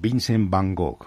Vincent van Gogh.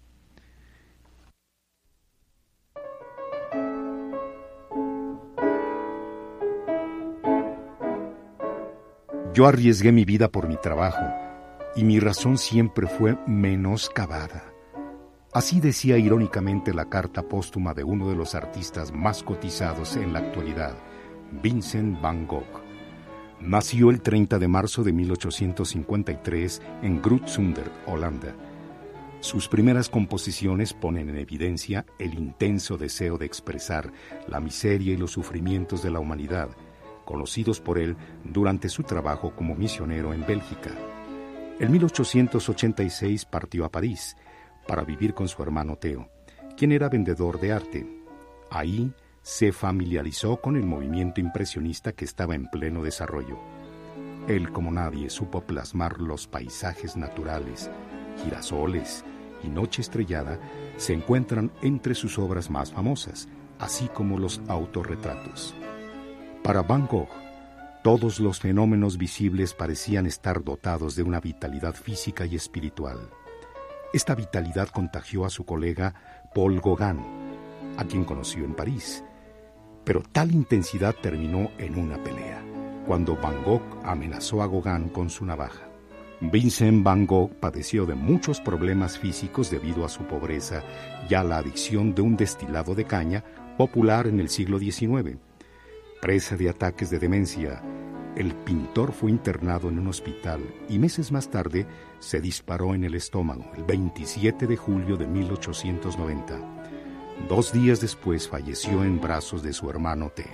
Yo arriesgué mi vida por mi trabajo, y mi razón siempre fue menoscabada. Así decía irónicamente la carta póstuma de uno de los artistas más cotizados en la actualidad, Vincent van Gogh. Nació el 30 de marzo de 1853 en Groot-Zundert, Holanda. Sus primeras composiciones ponen en evidencia el intenso deseo de expresar la miseria y los sufrimientos de la humanidad, conocidos por él durante su trabajo como misionero en Bélgica. En 1886 partió a París para vivir con su hermano Theo, quien era vendedor de arte. Ahí se familiarizó con el movimiento impresionista que estaba en pleno desarrollo. Él, como nadie, supo plasmar los paisajes naturales. Girasoles y Noche estrellada se encuentran entre sus obras más famosas, así como los autorretratos. Para Van Gogh, todos los fenómenos visibles parecían estar dotados de una vitalidad física y espiritual. Esta vitalidad contagió a su colega Paul Gauguin, a quien conoció en París. Pero tal intensidad terminó en una pelea, cuando Van Gogh amenazó a Gauguin con su navaja. Vincent van Gogh padeció de muchos problemas físicos debido a su pobreza y a la adicción de un destilado de caña popular en el siglo XIX. Presa de ataques de demencia, el pintor fue internado en un hospital y meses más tarde se disparó en el estómago el 27 de julio de 1890. 2 días después falleció en brazos de su hermano Theo.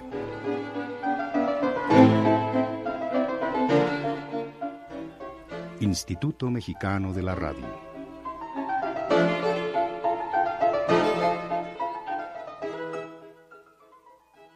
Instituto Mexicano de la Radio.